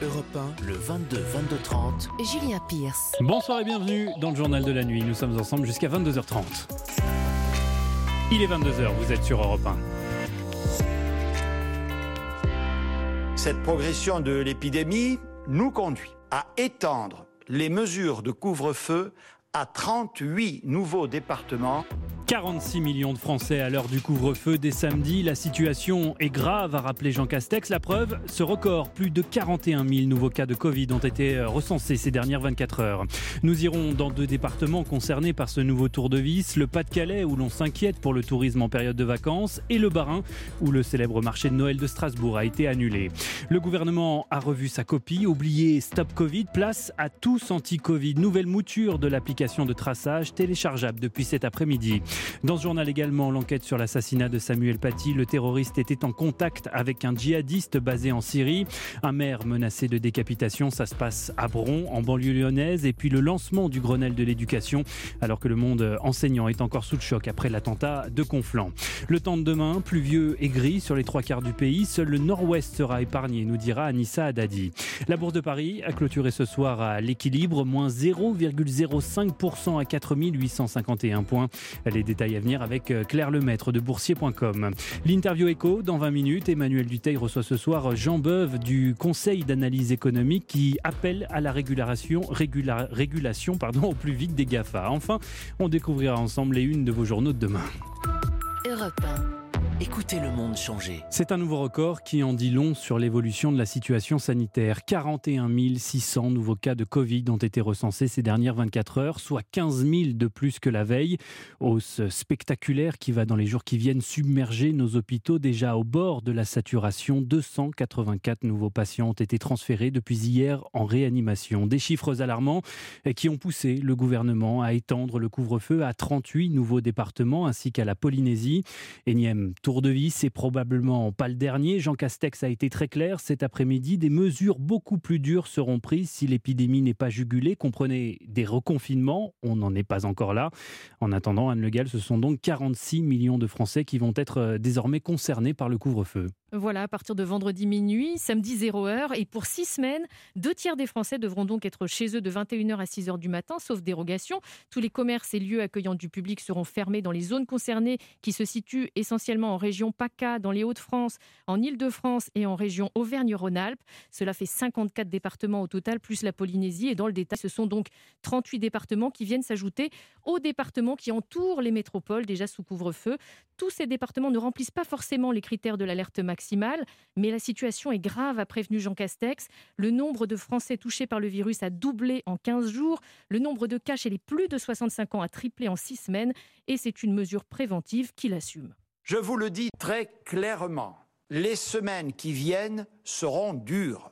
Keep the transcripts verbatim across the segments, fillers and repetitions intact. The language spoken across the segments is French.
Europe un, le vingt-deux vingt-deux trente. Julien Pierce. Bonsoir et bienvenue dans le journal de la nuit. Nous sommes ensemble jusqu'à vingt-deux heures trente. Il est vingt-deux heures, vous êtes sur Europe un. Cette progression de l'épidémie nous conduit à étendre les mesures de couvre-feu à trente-huit nouveaux départements. quarante-six millions de Français à l'heure du couvre-feu dès samedi. La situation est grave, a rappelé Jean Castex. La preuve, ce record, plus de quarante et un mille nouveaux cas de Covid ont été recensés ces dernières vingt-quatre heures. Nous irons dans deux départements concernés par ce nouveau tour de vis. Le Pas-de-Calais, où l'on s'inquiète pour le tourisme en période de vacances, et le Bas-Rhin, où le célèbre marché de Noël de Strasbourg a été annulé. Le gouvernement a revu sa copie. Oublié Stop Covid, place à tous anti-Covid. Nouvelle mouture de l'application de traçage téléchargeable depuis cet après-midi. Dans ce journal également, l'enquête sur l'assassinat de Samuel Paty. Le terroriste était en contact avec un djihadiste basé en Syrie. Un maire menacé de décapitation, ça se passe à Bron, en banlieue lyonnaise. Et puis le lancement du Grenelle de l'éducation, alors que le monde enseignant est encore sous le choc après l'attentat de Conflans. Le temps de demain, pluvieux et gris sur les trois quarts du pays. Seul le nord-ouest sera épargné, nous dira Anissa Haddadi. La Bourse de Paris a clôturé ce soir à l'équilibre, moins zéro virgule zéro cinq pour cent à quatre mille huit cent cinquante et un points. Les détails à venir avec Claire Lemaître de boursier point com. L'interview écho dans vingt minutes. Emmanuel Dutheil reçoit ce soir Jean Beuve du Conseil d'analyse économique qui appelle à la régulation, régula, régulation pardon, au plus vite des GAFA. Enfin, on découvrira ensemble les unes de vos journaux de demain. Europe un. Écoutez le monde changer. C'est un nouveau record qui en dit long sur l'évolution de la situation sanitaire. quarante et un mille six cents nouveaux cas de Covid ont été recensés ces dernières vingt-quatre heures, soit quinze mille de plus que la veille. Hausse spectaculaire qui va dans les jours qui viennent submerger nos hôpitaux déjà au bord de la saturation. deux cent quatre-vingt-quatre nouveaux patients ont été transférés depuis hier en réanimation. Des chiffres alarmants qui ont poussé le gouvernement à étendre le couvre-feu à trente-huit nouveaux départements ainsi qu'à la Polynésie. Énième tour de vis, c'est probablement pas le dernier. Jean Castex a été très clair cet après-midi. Des mesures beaucoup plus dures seront prises si l'épidémie n'est pas jugulée. Comprenez des reconfinements, on n'en est pas encore là. En attendant, Anne Le Gall, ce sont donc quarante-six millions de Français qui vont être désormais concernés par le couvre-feu. Voilà, à partir de vendredi minuit, samedi zéro heure, et pour six semaines, deux tiers des Français devront donc être chez eux de vingt et une heures à six heures du matin, sauf dérogation. Tous les commerces et lieux accueillant du public seront fermés dans les zones concernées qui se situent essentiellement en région PACA, dans les Hauts-de-France, en Île-de-France et en région Auvergne-Rhône-Alpes. Cela fait cinquante-quatre départements au total, plus la Polynésie. Et dans le détail, ce sont donc trente-huit départements qui viennent s'ajouter aux départements qui entourent les métropoles déjà sous couvre-feu. Tous ces départements ne remplissent pas forcément les critères de l'alerte maximale, mais la situation est grave, a prévenu Jean Castex. Le nombre de Français touchés par le virus a doublé en quinze jours. Le nombre de cas chez les plus de soixante-cinq ans a triplé en six semaines. Et c'est une mesure préventive qu'il assume. Je vous le dis très clairement, les semaines qui viennent seront dures.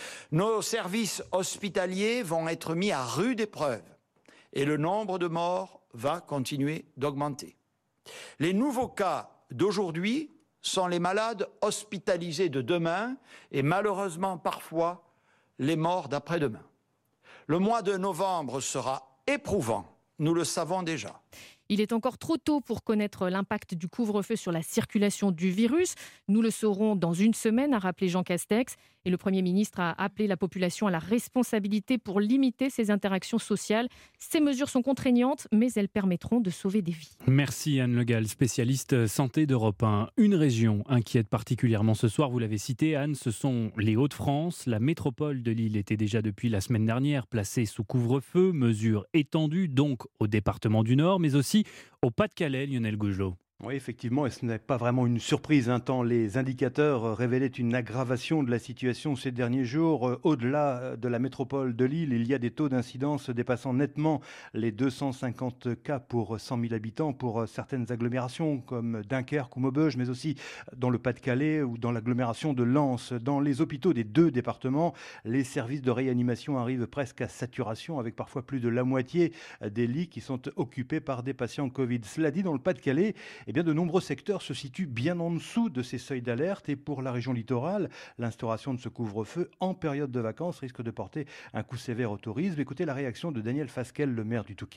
Nos services hospitaliers vont être mis à rude épreuve et le nombre de morts va continuer d'augmenter. Les nouveaux cas d'aujourd'hui sont les malades hospitalisés de demain et malheureusement parfois les morts d'après-demain. Le mois de novembre sera éprouvant, nous le savons déjà. Il est encore trop tôt pour connaître l'impact du couvre-feu sur la circulation du virus. Nous le saurons dans une semaine, a rappelé Jean Castex. Et le Premier ministre a appelé la population à la responsabilité pour limiter ces interactions sociales. Ces mesures sont contraignantes, mais elles permettront de sauver des vies. Merci Anne Le Gall, spécialiste santé d'Europe un. Une région inquiète particulièrement ce soir, vous l'avez cité Anne, ce sont les Hauts-de-France. La métropole de Lille était déjà depuis la semaine dernière placée sous couvre-feu, mesure étendue donc au département du Nord, mais aussi au Pas-de-Calais, Lionel Gougelot. Oui, effectivement, et ce n'est pas vraiment une surprise, hein, tant les indicateurs révélaient une aggravation de la situation ces derniers jours. Au-delà de la métropole de Lille, il y a des taux d'incidence dépassant nettement les deux cent cinquante cas pour cent mille habitants pour certaines agglomérations comme Dunkerque ou Maubeuge, mais aussi dans le Pas-de-Calais ou dans l'agglomération de Lens. Dans les hôpitaux des deux départements, les services de réanimation arrivent presque à saturation, avec parfois plus de la moitié des lits qui sont occupés par des patients Covid. Cela dit, dans le Pas-de-Calais, eh bien, de nombreux secteurs se situent bien en dessous de ces seuils d'alerte. Et pour la région littorale, l'instauration de ce couvre-feu en période de vacances risque de porter un coup sévère au tourisme. Écoutez la réaction de Daniel Fasquelle, le maire du Touquet.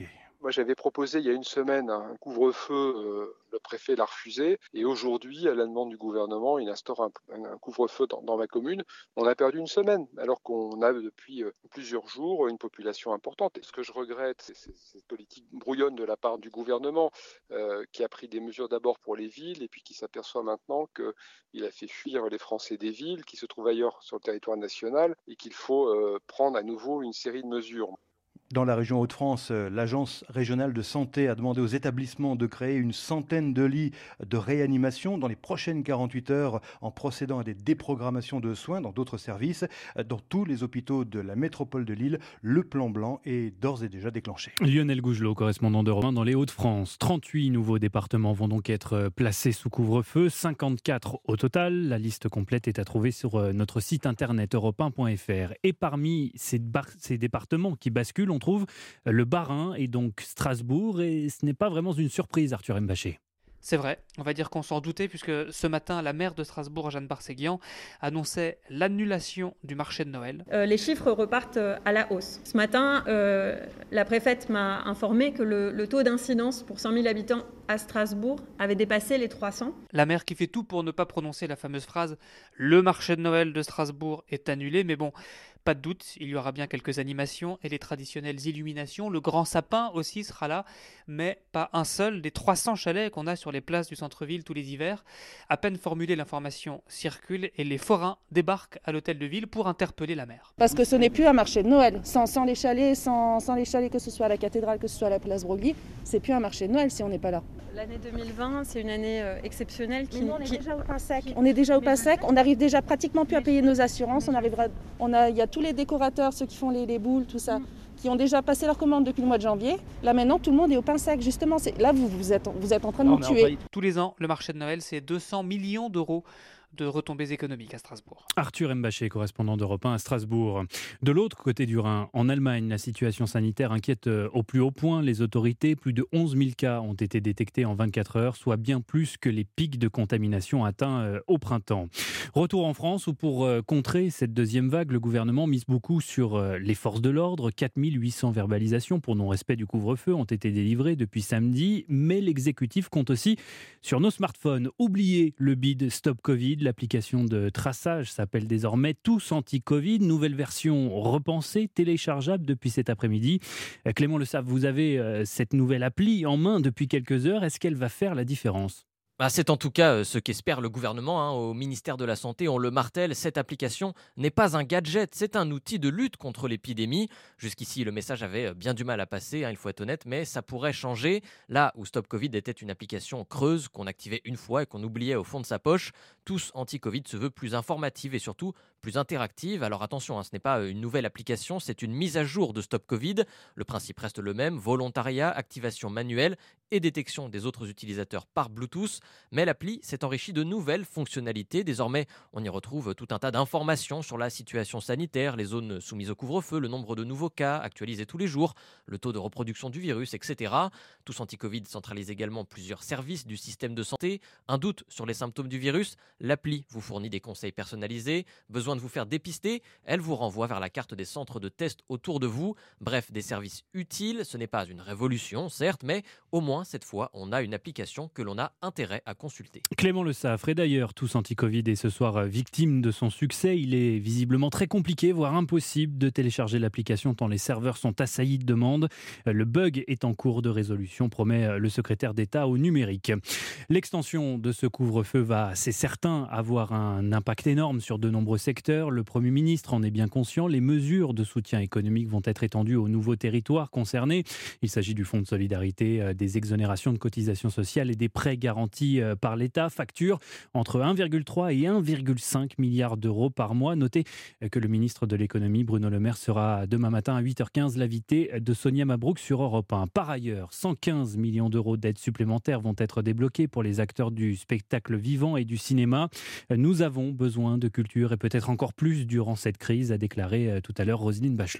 Moi, j'avais proposé il y a une semaine un couvre-feu, euh, le préfet l'a refusé. Et aujourd'hui, à la demande du gouvernement, il instaure un, un, un couvre-feu dans, dans ma commune. On a perdu une semaine, alors qu'on a depuis euh, plusieurs jours une population importante. Et ce que je regrette, c'est, c'est cette politique brouillonne de la part du gouvernement euh, qui a pris des mesures d'abord pour les villes et puis qui s'aperçoit maintenant qu'il a fait fuir les Français des villes qui se trouvent ailleurs sur le territoire national et qu'il faut euh, prendre à nouveau une série de mesures. Dans la région Hauts-de-France, l'Agence régionale de santé a demandé aux établissements de créer une centaine de lits de réanimation dans les prochaines quarante-huit heures en procédant à des déprogrammations de soins dans d'autres services. Dans tous les hôpitaux de la métropole de Lille, le plan blanc est d'ores et déjà déclenché. Lionel Gougelot, correspondant d'Europe un dans les Hauts-de-France. trente-huit nouveaux départements vont donc être placés sous couvre-feu, cinquante-quatre au total. La liste complète est à trouver sur notre site internet europe un point f r. Et parmi ces, bar- ces départements qui basculent, on trouve le Bas-Rhin et donc Strasbourg, et ce n'est pas vraiment une surprise, Arthur Mbaché. C'est vrai, on va dire qu'on s'en doutait puisque ce matin, la maire de Strasbourg, Jeanne Barséguian, annonçait l'annulation du marché de Noël. Euh, les chiffres repartent à la hausse. Ce matin, euh, la préfète m'a informé que le, le taux d'incidence pour cent mille habitants à Strasbourg avait dépassé les trois cents. La maire qui fait tout pour ne pas prononcer la fameuse phrase « Le marché de Noël de Strasbourg est annulé », mais bon, pas de doute, il y aura bien quelques animations et les traditionnelles illuminations. Le grand sapin aussi sera là, mais pas un seul des trois cents chalets qu'on a sur les places du centre-ville tous les hivers. À peine formulée, l'information circule et les forains débarquent à l'hôtel de ville pour interpeller la maire. Parce que ce n'est plus un marché de Noël. Sans, sans les chalets, sans, sans les chalets, que ce soit à la cathédrale, que ce soit à la place Broglie, c'est plus un marché de Noël si on n'est pas là. L'année deux mille vingt, c'est une année euh, exceptionnelle. Qui, nous, on est qui... déjà au pain sec. On est déjà au pain sec. On arrive déjà pratiquement plus à payer nos assurances. On arrivera. On a, il y a tous les décorateurs, ceux qui font les, les boules, tout ça, qui ont déjà passé leur commande depuis le mois de janvier. Là maintenant, tout le monde est au pain sec. Justement, c'est... là vous, vous êtes, vous êtes en train de non, nous tuer. Va... Tous les ans, le marché de Noël, c'est deux cents millions d'euros de retombées économiques à Strasbourg. Arthur Mbaché, correspondant d'Europe un à Strasbourg. De l'autre côté du Rhin, en Allemagne, la situation sanitaire inquiète au plus haut point les autorités. Plus de onze mille cas ont été détectés en vingt-quatre heures, soit bien plus que les pics de contamination atteints au printemps. Retour en France où pour contrer cette deuxième vague, le gouvernement mise beaucoup sur les forces de l'ordre. quatre mille huit cents verbalisations pour non-respect du couvre-feu ont été délivrées depuis samedi, mais l'exécutif compte aussi sur nos smartphones. Oubliez le bid Stop Covid. L'application de traçage s'appelle désormais Tous Anti-Covid. Nouvelle version repensée, téléchargeable depuis cet après-midi. Clément Le Save, vous avez cette nouvelle appli en main depuis quelques heures. Est-ce qu'elle va faire la différence ? Bah, c'est en tout cas ce qu'espère le gouvernement. Hein. Au ministère de la Santé, on le martèle, cette application n'est pas un gadget, c'est un outil de lutte contre l'épidémie. Jusqu'ici, le message avait bien du mal à passer, hein, il faut être honnête, mais ça pourrait changer. Là où Stop Covid était une application creuse qu'on activait une fois et qu'on oubliait au fond de sa poche, Tous Anti-Covid se veut plus informative et surtout plus interactive. Alors attention, hein, ce n'est pas une nouvelle application, c'est une mise à jour de Stop Covid. Le principe reste le même, volontariat, activation manuelle et détection des autres utilisateurs par Bluetooth. Mais l'appli s'est enrichie de nouvelles fonctionnalités. Désormais, on y retrouve tout un tas d'informations sur la situation sanitaire, les zones soumises au couvre-feu, le nombre de nouveaux cas actualisés tous les jours, le taux de reproduction du virus, et cetera. Tous Anti-Covid centralise également plusieurs services du système de santé. Un doute sur les symptômes du virus, l'appli vous fournit des conseils personnalisés. Besoin de vous faire dépister, elle vous renvoie vers la carte des centres de test autour de vous. Bref, des services utiles. Ce n'est pas une révolution, certes, mais au moins, cette fois, on a une application que l'on a intérêt à consulter. Clément Le Saffre est d'ailleurs Tous Anti-Covid et ce soir victime de son succès. Il est visiblement très compliqué, voire impossible de télécharger l'application tant les serveurs sont assaillis de demandes. Le bug est en cours de résolution, promet le secrétaire d'État au numérique. L'extension de ce couvre-feu va, c'est certain, avoir un impact énorme sur de nombreux secteurs. Le Premier ministre en est bien conscient. Les mesures de soutien économique vont être étendues aux nouveaux territoires concernés. Il s'agit du fonds de solidarité, des exonérations de cotisations sociales et des prêts garantis par l'État. Facture entre un virgule trois et un virgule cinq milliards d'euros par mois. Notez que le ministre de l'économie, Bruno Le Maire, sera demain matin à huit heures quinze l'invité de Sonia Mabrouk sur Europe un. Par ailleurs, cent quinze millions d'euros d'aides supplémentaires vont être débloqués pour les acteurs du spectacle vivant et du cinéma. Nous avons besoin de culture et peut-être encore plus durant cette crise, a déclaré tout à l'heure Roselyne Bachelot.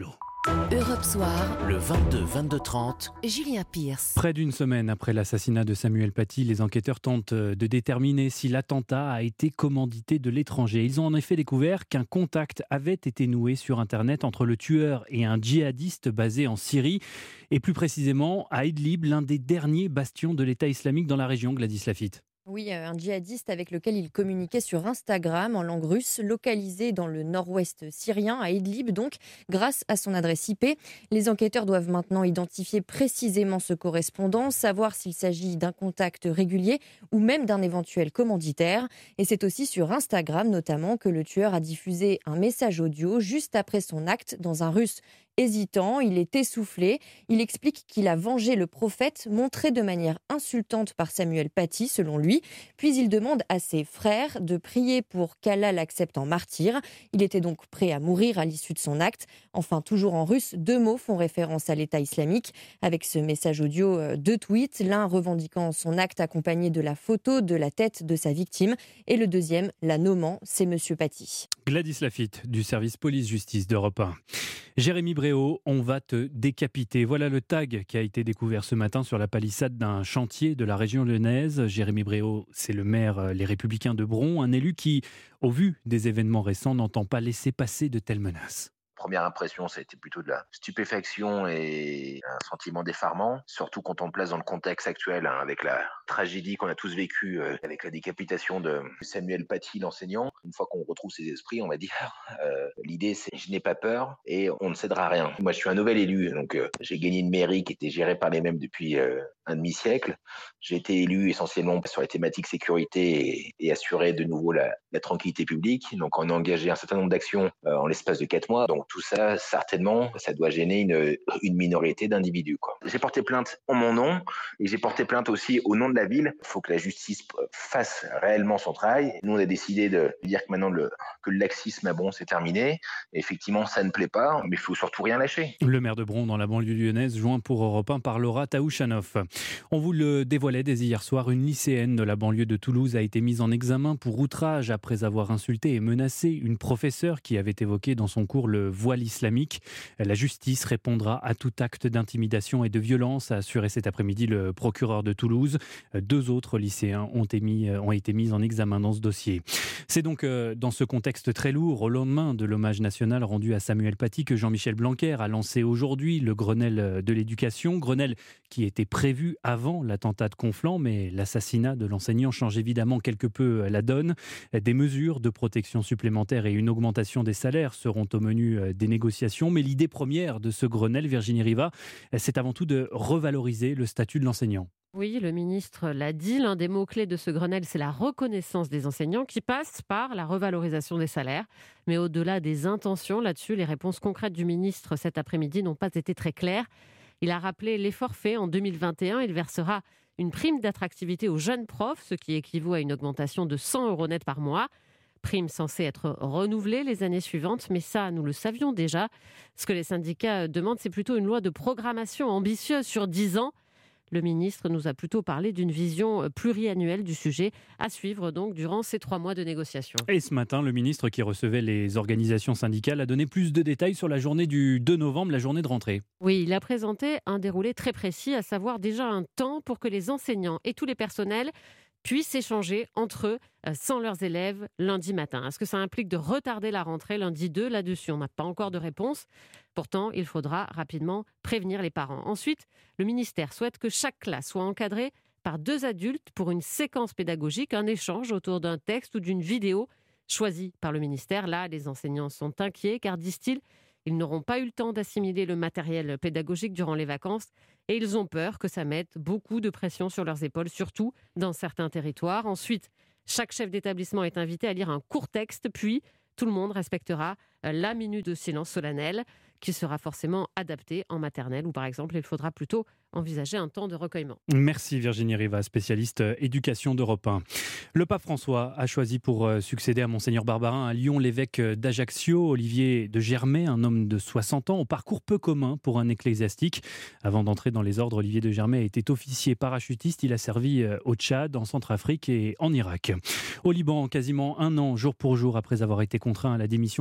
Europe Soir, Le vingt-deux vingt-deux trente, Julien Pierce. Près d'une semaine après l'assassinat de Samuel Paty, les enquêteurs tentent de déterminer si l'attentat a été commandité de l'étranger. Ils ont en effet découvert qu'un contact avait été noué sur Internet entre le tueur et un djihadiste basé en Syrie, et plus précisément à Idlib, l'un des derniers bastions de l'État islamique dans la région. Gladys Lafitte. Oui, un djihadiste avec lequel il communiquait sur Instagram en langue russe, localisé dans le nord-ouest syrien, à Idlib donc, grâce à son adresse I P. Les enquêteurs doivent maintenant identifier précisément ce correspondant, savoir s'il s'agit d'un contact régulier ou même d'un éventuel commanditaire. Et c'est aussi sur Instagram notamment que le tueur a diffusé un message audio juste après son acte dans un russe hésitant, il est essoufflé. Il explique qu'il a vengé le prophète, montré de manière insultante par Samuel Paty, selon lui. Puis il demande à ses frères de prier pour qu'Allah l'accepte en martyr. Il était donc prêt à mourir à l'issue de son acte. Enfin, toujours en russe, deux mots font référence à l'État islamique. Avec ce message audio, deux tweets, l'un revendiquant son acte accompagné de la photo de la tête de sa victime et le deuxième, la nommant, c'est Monsieur Paty. Gladys Lafitte du service police-justice d'Europe un. Jérémy Bréau, on va te décapiter. Voilà le tag qui a été découvert ce matin sur la palissade d'un chantier de la région lyonnaise. Jérémy Bréau, c'est le maire Les Républicains de Bron, un élu qui, au vu des événements récents, n'entend pas laisser passer de telles menaces. Première impression, ça a été plutôt de la stupéfaction et un sentiment d'effarement, surtout quand on le place dans le contexte actuel, hein, avec la tragédie qu'on a tous vécue, euh, avec la décapitation de Samuel Paty, l'enseignant. Une fois qu'on retrouve ses esprits, on va dire, euh, l'idée c'est « je n'ai pas peur et on ne cédera à rien ». Moi, je suis un nouvel élu, donc euh, j'ai gagné une mairie qui était gérée par les mêmes depuis euh, un demi-siècle. J'ai été élu essentiellement sur les thématiques sécurité et, et assurer de nouveau la, la tranquillité publique. Donc, on a engagé un certain nombre d'actions euh, en l'espace de quatre mois. Donc, tout ça, certainement, ça doit gêner une, une minorité d'individus, quoi. J'ai porté plainte en mon nom et j'ai porté plainte aussi au nom de la ville. Il faut que la justice fasse réellement son travail. Nous, on a décidé de dire que maintenant le, que le laxisme à Bron, c'est terminé. Et effectivement, ça ne plaît pas, mais il faut surtout rien lâcher. Le maire de Bron, dans la banlieue lyonnaise, joint pour Europe un par Laura Taouchanoff. On vous le dévoilait dès hier soir, une lycéenne de la banlieue de Toulouse a été mise en examen pour outrage après avoir insulté et menacé une professeure qui avait évoqué dans son cours le voile islamique. La justice répondra à tout acte d'intimidation et de violence, a assuré cet après-midi le procureur de Toulouse. Deux autres lycéens ont été mis, ont été mis en examen dans ce dossier. C'est donc dans ce contexte très lourd, au lendemain de l'hommage national rendu à Samuel Paty, que Jean-Michel Blanquer a lancé aujourd'hui le Grenelle de l'éducation. Grenelle qui était prévu avant l'attentat de Conflans, mais l'assassinat de l'enseignant change évidemment quelque peu la donne. Des mesures de protection supplémentaires et une augmentation des salaires seront au menu des négociations. Mais l'idée première de ce Grenelle, Virginie Riva, c'est avant tout de revaloriser le statut de l'enseignant. Oui, le ministre l'a dit, l'un des mots-clés de ce Grenelle, c'est la reconnaissance des enseignants qui passe par la revalorisation des salaires. Mais au-delà des intentions, là-dessus, les réponses concrètes du ministre cet après-midi n'ont pas été très claires. Il a rappelé l'effort fait en deux mille vingt et un. Il versera une prime d'attractivité aux jeunes profs, ce qui équivaut à une augmentation de cent euros net par mois. Prime censée être renouvelée les années suivantes, mais ça, nous le savions déjà. Ce que les syndicats demandent, c'est plutôt une loi de programmation ambitieuse sur dix ans. Le ministre nous a plutôt parlé d'une vision pluriannuelle du sujet, à suivre donc durant ces trois mois de négociation. Et ce matin, le ministre qui recevait les organisations syndicales a donné plus de détails sur la journée du deux novembre, la journée de rentrée. Oui, il a présenté un déroulé très précis, à savoir déjà un temps pour que les enseignants et tous les personnels puissent échanger entre eux sans leurs élèves lundi matin. Est-ce que ça implique de retarder la rentrée lundi deux? Là-dessus, on n'a pas encore de réponse. Pourtant, il faudra rapidement prévenir les parents. Ensuite, le ministère souhaite que chaque classe soit encadrée par deux adultes pour une séquence pédagogique, un échange autour d'un texte ou d'une vidéo choisie par le ministère. Là, les enseignants sont inquiets car, disent-ils, ils n'auront pas eu le temps d'assimiler le matériel pédagogique durant les vacances et ils ont peur que ça mette beaucoup de pression sur leurs épaules, surtout dans certains territoires. Ensuite, chaque chef d'établissement est invité à lire un court texte, puis tout le monde respectera la minute de silence solennel qui sera forcément adaptée en maternelle où, par exemple, il faudra plutôt envisager un temps de recueillement. Merci Virginie Riva, spécialiste éducation d'Europe un. Le pape François a choisi pour succéder à Monseigneur Barbarin à Lyon l'évêque d'Ajaccio, Olivier de Germay, un homme de soixante ans, au parcours peu commun pour un ecclésiastique. Avant d'entrer dans les ordres, Olivier de Germay était officier parachutiste. Il a servi au Tchad, en Centrafrique et en Irak. Au Liban, quasiment un an, jour pour jour, après avoir été contraint à la démission par un soulèvement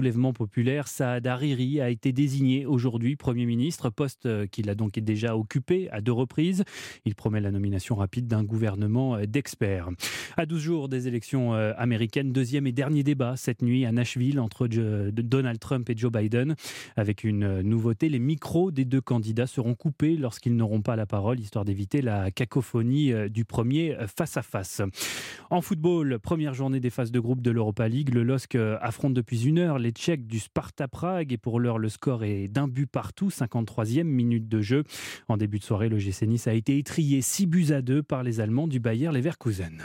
soulèvement populaire, Saad Hariri, a été désigné aujourd'hui Premier ministre, poste qu'il a donc déjà occupé à deux reprises. Il promet la nomination rapide d'un gouvernement d'experts. À douze jours des élections américaines, deuxième et dernier débat cette nuit à Nashville entre Donald Trump et Joe Biden. Avec une nouveauté, les micros des deux candidats seront coupés lorsqu'ils n'auront pas la parole, histoire d'éviter la cacophonie du premier face-à-face. En football, première journée des phases de groupe de l'Europa League. Le L O S C affronte depuis une heure les Tchèques du Sparta Prague et pour l'heure, le score est d'un but partout, cinquante-troisième minute de jeu. En début de soirée, le G C Nice a été étrillé six buts à deux par les Allemands du Bayer Leverkusen.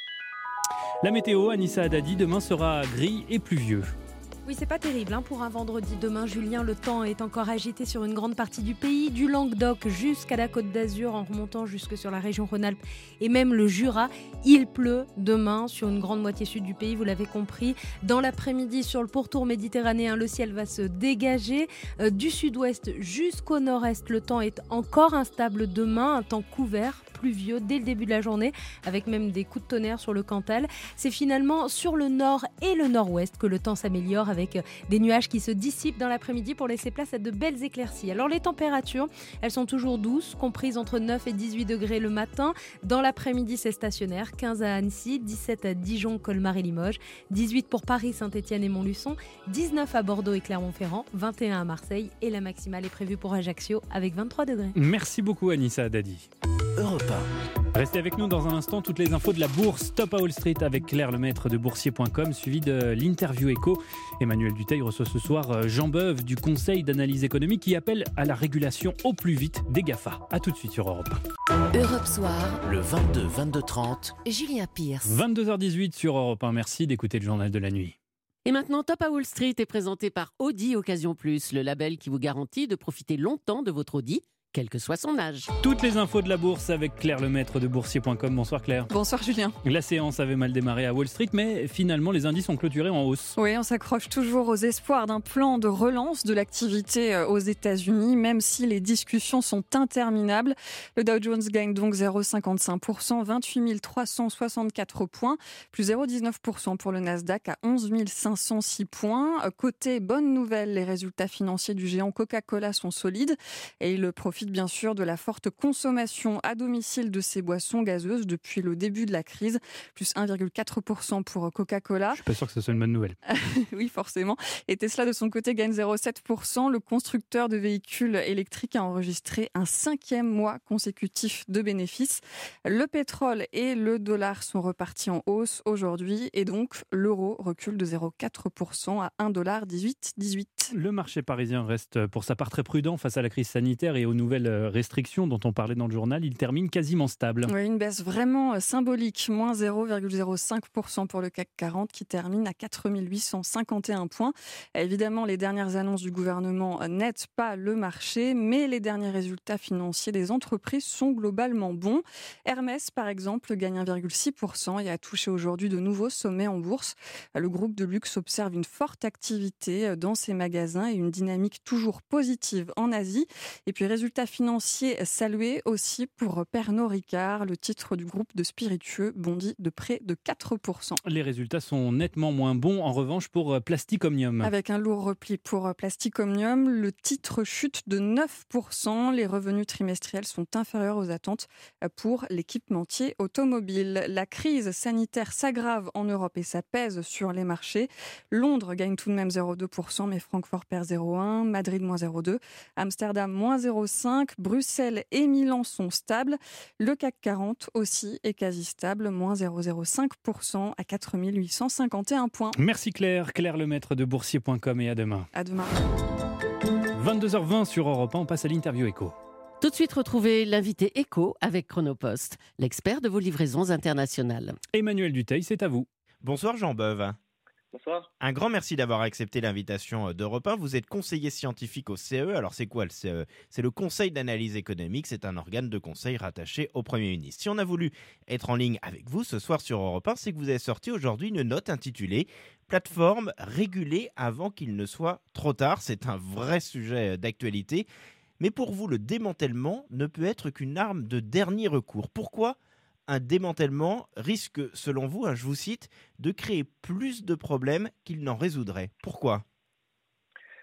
La météo, Anissa Haddadi, demain sera gris et pluvieux. Oui, c'est pas terrible hein, pour un vendredi. Demain, Julien, le temps est encore agité sur une grande partie du pays, du Languedoc jusqu'à la Côte d'Azur, en remontant jusque sur la région Rhône-Alpes et même le Jura. Il pleut demain sur une grande moitié sud du pays, vous l'avez compris. Dans l'après-midi, sur le pourtour méditerranéen, le ciel va se dégager. Euh, du sud-ouest jusqu'au nord-est, le temps est encore instable demain, un temps couvert, pluvieux dès le début de la journée, avec même des coups de tonnerre sur le Cantal. C'est finalement sur le nord et le nord-ouest que le temps s'améliore, avec des nuages qui se dissipent dans l'après-midi pour laisser place à de belles éclaircies. Alors les températures, elles sont toujours douces, comprises entre neuf et dix-huit degrés le matin. Dans l'après-midi, c'est stationnaire, quinze à Annecy, dix-sept à Dijon, Colmar et Limoges, dix-huit pour Paris, Saint-Étienne et Montluçon, dix-neuf à Bordeaux et Clermont-Ferrand, vingt et un à Marseille et la maximale est prévue pour Ajaccio avec vingt-trois degrés. Merci beaucoup Anissa Haddadi. Europe un. Restez avec nous dans un instant, toutes les infos de la bourse Top à Wall Street avec Claire Lemaître de boursier point com, suivi de l'interview éco. Emmanuel Dutheil reçoit ce soir Jean Beuve du Conseil d'analyse économique qui appelle à la régulation au plus vite des GAFA. A tout de suite sur Europe un. Europe Soir, Le vingt-deux vingt-deux trente. Julien Pierce. vingt-deux heures dix-huit sur Europe un. Merci d'écouter le journal de la nuit. Et maintenant, Top à Wall Street est présenté par Audi Occasion Plus, le label qui vous garantit de profiter longtemps de votre Audi, quel que soit son âge. Toutes les infos de la bourse avec Claire Lemaître de boursier point com. Bonsoir Claire. Bonsoir Julien. La séance avait mal démarré à Wall Street, mais finalement les indices ont clôturé en hausse. Oui, on s'accroche toujours aux espoirs d'un plan de relance de l'activité aux États-Unis, même si les discussions sont interminables. Le Dow Jones gagne donc zéro virgule cinquante-cinq pour cent, vingt-huit mille trois cent soixante-quatre points, plus zéro virgule dix-neuf pour cent pour le Nasdaq à onze mille cinq cent six points. Côté bonne nouvelle, les résultats financiers du géant Coca-Cola sont solides et il profite bien sûr de la forte consommation à domicile de ces boissons gazeuses depuis le début de la crise, plus un virgule quatre pour cent pour Coca-Cola. Je suis pas sûr que ce soit une bonne nouvelle. Oui, forcément. Et Tesla, de son côté, gagne zéro virgule sept pour cent. Le constructeur de véhicules électriques a enregistré un cinquième mois consécutif de bénéfices. Le pétrole et le dollar sont repartis en hausse aujourd'hui et donc l'euro recule de zéro virgule quatre pour cent à un virgule dix-huit dix-huit. Le marché parisien reste pour sa part très prudent face à la crise sanitaire et aux nouvelles restrictions dont on parlait dans le journal. Il termine quasiment stable. Oui, une baisse vraiment symbolique, moins zéro virgule zéro cinq pour cent pour le C A C quarante qui termine à quatre mille huit cent cinquante et un points. Évidemment, les dernières annonces du gouvernement n'aident pas le marché, mais les derniers résultats financiers des entreprises sont globalement bons. Hermès, par exemple, gagne un virgule six pour cent et a touché aujourd'hui de nouveaux sommets en bourse. Le groupe de luxe observe une forte activité dans ses magasins et une dynamique toujours positive en Asie. Et puis, résultats financiers salués aussi pour Pernod Ricard. Le titre du groupe de spiritueux bondit de près de quatre pour cent. Les résultats sont nettement moins bons, en revanche, pour Plastic Omnium. Avec un lourd repli pour Plastic Omnium, le titre chute de neuf pour cent. Les revenus trimestriels sont inférieurs aux attentes pour l'équipementier automobile. La crise sanitaire s'aggrave en Europe et ça pèse sur les marchés. Londres gagne tout de même zéro virgule deux pour cent, mais Francfort perd zéro virgule un, Madrid moins zéro virgule deux, Amsterdam moins zéro virgule cinq, Bruxelles et Milan sont stables. Le C A C quarante aussi est quasi stable, moins zéro virgule zéro cinq pour cent à quatre mille huit cent cinquante et un points. Merci Claire, Claire Lemaître de boursier point com et à demain. À demain. vingt-deux heures vingt sur Europe un, on passe à l'interview éco. Tout de suite, retrouvez l'invité éco avec Chronopost, l'expert de vos livraisons internationales. Emmanuel Dutheil, c'est à vous. Bonsoir Jean Beuve. Bonsoir. Un grand merci d'avoir accepté l'invitation d'Europe un. Vous êtes conseiller scientifique au C E. Alors c'est quoi le C E ? C'est le Conseil d'analyse économique. C'est un organe de conseil rattaché au Premier ministre. Si on a voulu être en ligne avec vous ce soir sur Europe un, c'est que vous avez sorti aujourd'hui une note intitulée « Plateforme régulée avant qu'il ne soit trop tard ». C'est un vrai sujet d'actualité. Mais pour vous, le démantèlement ne peut être qu'une arme de dernier recours. Pourquoi ? Un démantèlement risque, selon vous, hein, je vous cite, de créer plus de problèmes qu'il n'en résoudrait. Pourquoi ?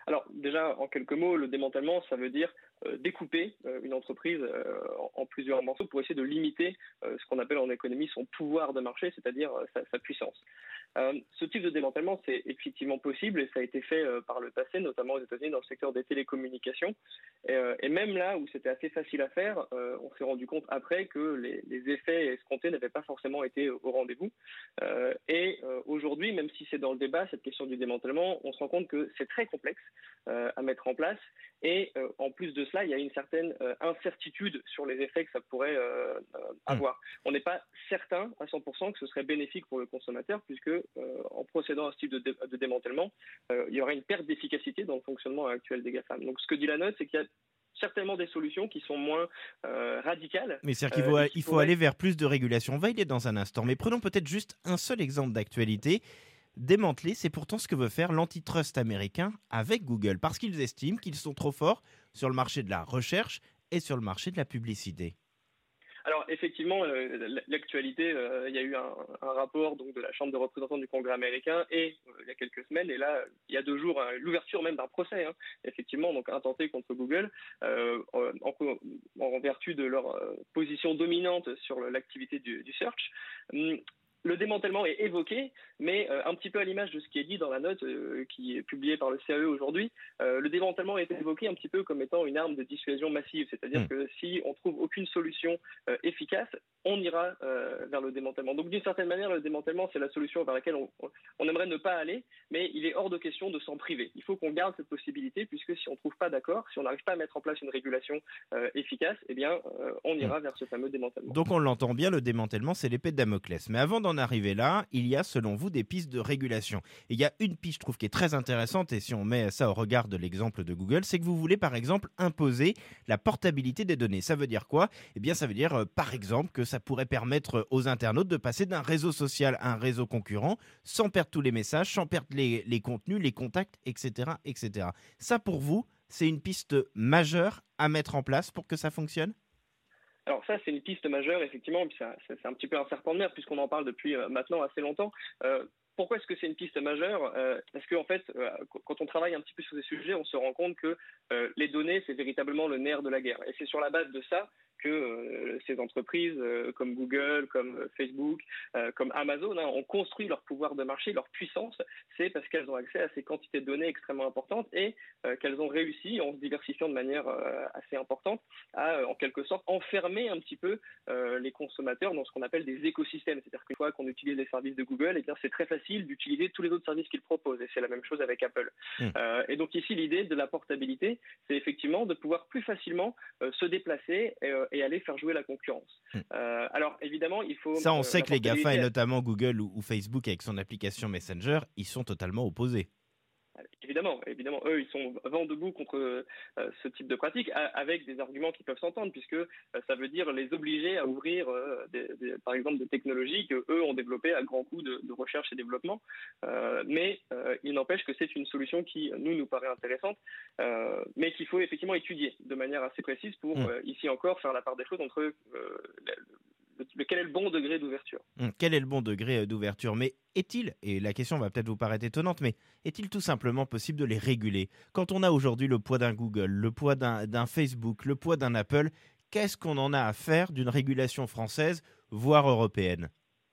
Alors déjà, en quelques mots, le démantèlement, ça veut dire euh, découper euh, une entreprise euh, en, en plusieurs morceaux pour essayer de limiter euh, ce qu'on appelle en économie son pouvoir de marché, c'est-à-dire euh, sa, sa puissance. Euh, ce type de démantèlement, c'est effectivement possible et ça a été fait euh, par le passé, notamment aux États-Unis dans le secteur des télécommunications. Et, euh, et même là où c'était assez facile à faire, euh, on s'est rendu compte après que les, les effets escomptés n'avaient pas forcément été au rendez-vous. Euh, et euh, aujourd'hui, même si c'est dans le débat, cette question du démantèlement, on se rend compte que c'est très complexe euh, à mettre en place. Et euh, en plus de cela, il y a une certaine euh, incertitude sur les effets que ça pourrait euh, avoir. On n'est pas certain à cent pour cent que ce serait bénéfique pour le consommateur, puisque euh, en procédant à ce type de, dé- de démantèlement, euh, il y aura une perte d'efficacité dans le fonctionnement actuel des GAFAM. Donc ce que dit la note, c'est qu'il y a certainement des solutions qui sont moins euh, radicales. Mais c'est-à-dire qu'il faut, euh, il faut pourraient... aller vers plus de régulation. On va y aller dans un instant, mais prenons peut-être juste un seul exemple d'actualité. Démanteler, c'est pourtant ce que veut faire l'antitrust américain avec Google, parce qu'ils estiment qu'ils sont trop forts sur le marché de la recherche et sur le marché de la publicité. Alors effectivement, euh, l'actualité, euh, il y a eu un, un rapport donc de la Chambre des représentants du Congrès américain et euh, il y a quelques semaines, et là il y a deux jours, hein, l'ouverture même d'un procès, hein, effectivement, donc intenté contre Google euh, en, en vertu de leur euh, position dominante sur l'activité du, du search. Hum, Le démantèlement est évoqué, mais euh, un petit peu à l'image de ce qui est dit dans la note euh, qui est publiée par le C A E aujourd'hui, euh, le démantèlement est évoqué un petit peu comme étant une arme de dissuasion massive. C'est-à-dire mmh. que si on trouve aucune solution euh, efficace, on ira euh, vers le démantèlement. Donc d'une certaine manière, le démantèlement, c'est la solution vers laquelle on, on aimerait ne pas aller, mais il est hors de question de s'en priver. Il faut qu'on garde cette possibilité, puisque si on ne trouve pas d'accord, si on n'arrive pas à mettre en place une régulation euh, efficace, eh bien, euh, on ira mmh. vers ce fameux démantèlement. Donc on l'entend bien, le démantèlement, c'est l'épée de Damoclès. Mais avant d'en arriver là, il y a selon vous des pistes de régulation. Et il y a une piste, je trouve, qui est très intéressante, et si on met ça au regard de l'exemple de Google, c'est que vous voulez par exemple imposer la portabilité des données. Ça veut dire quoi ? Eh bien ça veut dire euh, par exemple que ça pourrait permettre aux internautes de passer d'un réseau social à un réseau concurrent sans perdre tous les messages, sans perdre les, les contenus, les contacts, et cetera, et cetera. Ça pour vous, c'est une piste majeure à mettre en place pour que ça fonctionne ? Alors ça, c'est une piste majeure, effectivement, puis ça, c'est un petit peu un serpent de mer, puisqu'on en parle depuis euh, maintenant assez longtemps. Euh, pourquoi est-ce que c'est une piste majeure ? euh, Parce qu'en fait, euh, quand on travaille un petit peu sur ces sujets, on se rend compte que euh, les données, c'est véritablement le nerf de la guerre. Et c'est sur la base de ça que euh, ces entreprises euh, comme Google, comme Facebook, euh, comme Amazon hein, ont construit leur pouvoir de marché, leur puissance. C'est parce qu'elles ont accès à ces quantités de données extrêmement importantes et euh, qu'elles ont réussi, en se diversifiant de manière euh, assez importante, à euh, en quelque sorte enfermer un petit peu euh, les consommateurs dans ce qu'on appelle des écosystèmes. C'est-à-dire qu'une fois qu'on utilise les services de Google, eh bien, c'est très facile d'utiliser tous les autres services qu'ils proposent. Et c'est la même chose avec Apple. Mmh. Euh, et donc ici, l'idée de la portabilité, c'est effectivement de pouvoir plus facilement euh, se déplacer et, euh, et aller faire jouer la concurrence. Mmh. Euh, alors évidemment, il faut... Ça, on euh, sait que les GAFA, et notamment Google ou, ou Facebook avec son application Messenger, ils sont totalement opposés. Évidemment, évidemment, eux, ils sont vent debout contre euh, ce type de pratique, a, avec des arguments qui peuvent s'entendre, puisque euh, ça veut dire les obliger à ouvrir, euh, des, des, par exemple, des technologies que eux ont développées à grands coups de, de recherche et développement. Euh, mais euh, il n'empêche que c'est une solution qui, nous, nous paraît intéressante, euh, mais qu'il faut effectivement étudier de manière assez précise pour, mmh. euh, ici encore, faire la part des choses entre euh, le, le, quel est le bon degré d'ouverture. Mmh, quel est le bon degré d'ouverture ? Mais est-il, et la question va peut-être vous paraître étonnante, mais est-il tout simplement possible de les réguler ? Quand on a aujourd'hui le poids d'un Google, le poids d'un, d'un Facebook, le poids d'un Apple, qu'est-ce qu'on en a à faire d'une régulation française, voire européenne ?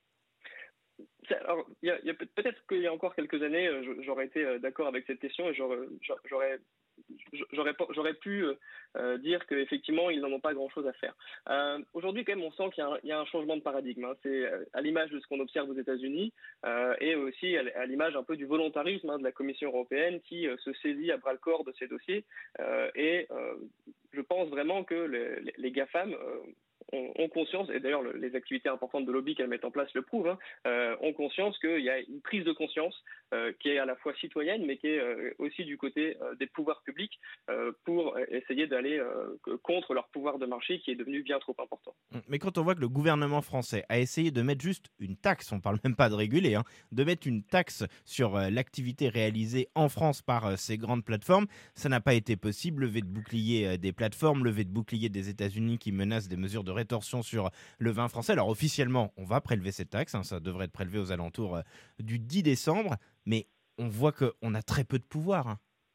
Alors, il y a, il y a peut-être qu'il y a encore quelques années, j'aurais été d'accord avec cette question et j'aurais, j'aurais, j'aurais, j'aurais pu euh, dire qu'effectivement, ils n'en ont pas grand-chose à faire. Euh, aujourd'hui, quand même, on sent qu'il y a un, il y a un changement de paradigme. Hein. C'est à l'image de ce qu'on observe aux États-Unis euh, et aussi à, à l'image un peu du volontarisme hein, de la Commission européenne qui euh, se saisit à bras-le-corps de ces dossiers. Euh, et euh, je pense vraiment que les, les, les GAFAM... Euh, ont conscience, et d'ailleurs les activités importantes de lobby qu'elles mettent en place le prouvent, hein, euh, ont conscience qu'il y a une prise de conscience euh, qui est à la fois citoyenne, mais qui est euh, aussi du côté euh, des pouvoirs publics euh, pour essayer d'aller euh, contre leur pouvoir de marché qui est devenu bien trop important. Mais quand on voit que le gouvernement français a essayé de mettre juste une taxe, on ne parle même pas de réguler, hein, de mettre une taxe sur euh, l'activité réalisée en France par euh, ces grandes plateformes, ça n'a pas été possible. Levé de bouclier euh, des plateformes, levé de bouclier des États-Unis qui menacent des mesures de rétorsion sur le vin français. Alors officiellement, on va prélever cette taxe, hein, ça devrait être prélevé aux alentours euh, du dix décembre, mais on voit qu'on a très peu de pouvoir. Hein.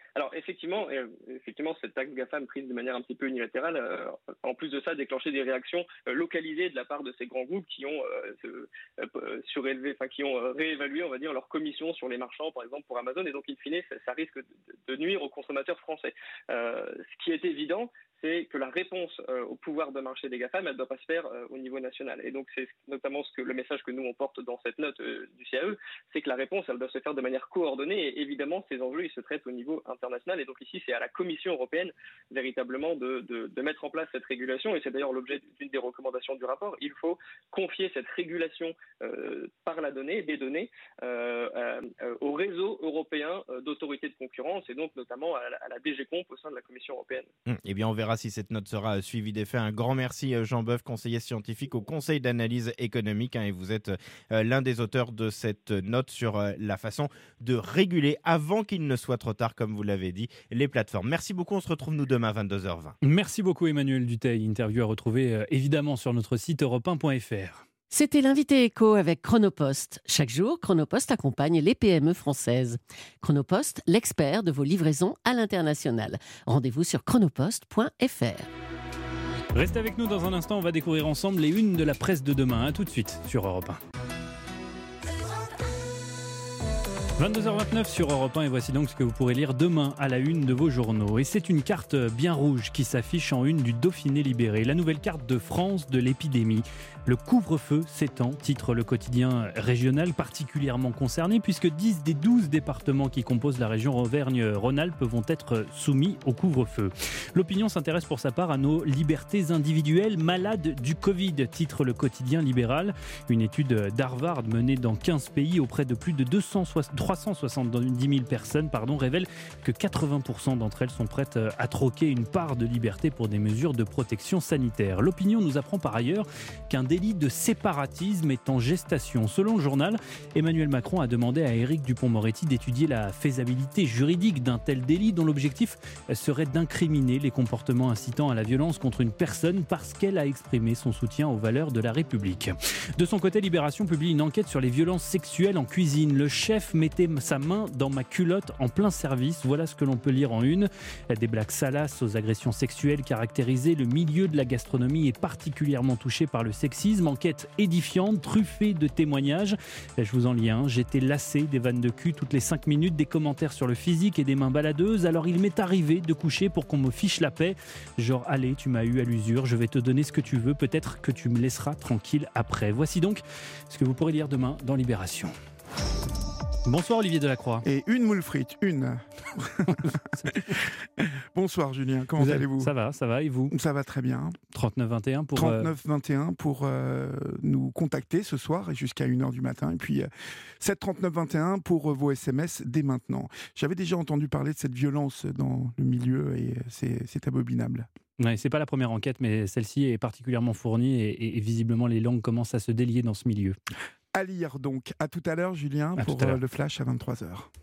Alors effectivement, euh, effectivement, cette taxe GAFAM prise de manière un petit peu unilatérale, euh, en plus de ça, déclenché des réactions euh, localisées de la part de ces grands groupes qui ont euh, euh, surélevé, enfin qui ont euh, réévalué, on va dire, leur commission sur les marchands, par exemple pour Amazon, et donc in fine, ça, ça risque de, de nuire aux consommateurs français. Euh, ce qui est évident, c'est que la réponse euh, au pouvoir de marché des GAFAM, elle ne doit pas se faire euh, au niveau national. Et donc, c'est notamment ce que le message que nous, on porte dans cette note euh, du C A E, c'est que la réponse, elle doit se faire de manière coordonnée. Et évidemment, ces enjeux, ils se traitent au niveau international. Et donc ici, c'est à la Commission européenne, véritablement, de, de, de mettre en place cette régulation. Et c'est d'ailleurs l'objet d'une des recommandations du rapport. Il faut confier cette régulation euh, par la donnée, des données, euh, euh, au réseau européen euh, d'autorités de concurrence, et donc notamment à la, à la D G Comp au sein de la Commission européenne. Hum, eh bien, on verra si cette note sera suivie des faits. Un grand merci Jean Boeuf, conseiller scientifique au Conseil d'analyse économique, hein, et vous êtes euh, l'un des auteurs de cette note sur euh, la façon de réguler avant qu'il ne soit trop tard, comme vous l'avez dit, les plateformes. Merci beaucoup, on se retrouve nous demain à vingt-deux heures vingt. Merci beaucoup Emmanuel Dutheil, interview à retrouver euh, évidemment sur notre site europe un point f r. C'était l'invité éco avec Chronopost. Chaque jour, Chronopost accompagne les P M E françaises. Chronopost, l'expert de vos livraisons à l'international. Rendez-vous sur chronopost point f r. Restez avec nous dans un instant, on va découvrir ensemble les unes de la presse de demain. À tout de suite sur Europe un. vingt-deux heures vingt-neuf sur Europe un, et voici donc ce que vous pourrez lire demain à la une de vos journaux. Et c'est une carte bien rouge qui s'affiche en une du Dauphiné libéré, la nouvelle carte de France de l'épidémie. Le couvre-feu s'étend, titre le quotidien régional, particulièrement concerné puisque dix des douze départements qui composent la région Auvergne-Rhône-Alpes vont être soumis au couvre-feu. L'opinion s'intéresse pour sa part à nos libertés individuelles malades du Covid, titre le quotidien libéral. Une étude d'Harvard menée dans quinze pays auprès de plus de trois cent soixante-dix mille personnes pardon, révèle que quatre-vingts pour cent d'entre elles sont prêtes à troquer une part de liberté pour des mesures de protection sanitaire. L'opinion nous apprend par ailleurs qu'un délit de séparatisme est en gestation. Selon le journal, Emmanuel Macron a demandé à Éric Dupond-Moretti d'étudier la faisabilité juridique d'un tel délit dont l'objectif serait d'incriminer les comportements incitant à la violence contre une personne parce qu'elle a exprimé son soutien aux valeurs de la République. De son côté, Libération publie une enquête sur les violences sexuelles en cuisine. Le chef mettait sa main dans ma culotte en plein service. Voilà ce que l'on peut lire en une. Des blagues salaces aux agressions sexuelles caractérisées. Le milieu de la gastronomie est particulièrement touché par le sexisme. Enquête édifiante, truffée de témoignages. Je vous en lis un. J'étais lassé des vannes de cul toutes les cinq minutes, des commentaires sur le physique et des mains baladeuses. Alors il m'est arrivé de coucher pour qu'on me fiche la paix. Genre, allez, tu m'as eu à l'usure, je vais te donner ce que tu veux. Peut-être que tu me laisseras tranquille après. Voici donc ce que vous pourrez lire demain dans Libération. Bonsoir Olivier Delacroix. Et une moule frite, une. Bonsoir Julien, comment vous allez-vous ? Ça va, ça va, et vous ? Ça va très bien. trente-neuf vingt et un pour... trente-neuf vingt et un pour euh, nous contacter ce soir et jusqu'à une heure du matin. Et puis euh, sept trente-neuf vingt et un pour euh, vos S M S dès maintenant. J'avais déjà entendu parler de cette violence dans le milieu et c'est, c'est abominable. Ouais, c'est pas la première enquête, mais celle-ci est particulièrement fournie et, et, et visiblement les langues commencent à se délier dans ce milieu. À lire donc. À tout à l'heure, Julien, à pour l'heure. Le flash à vingt-trois heures.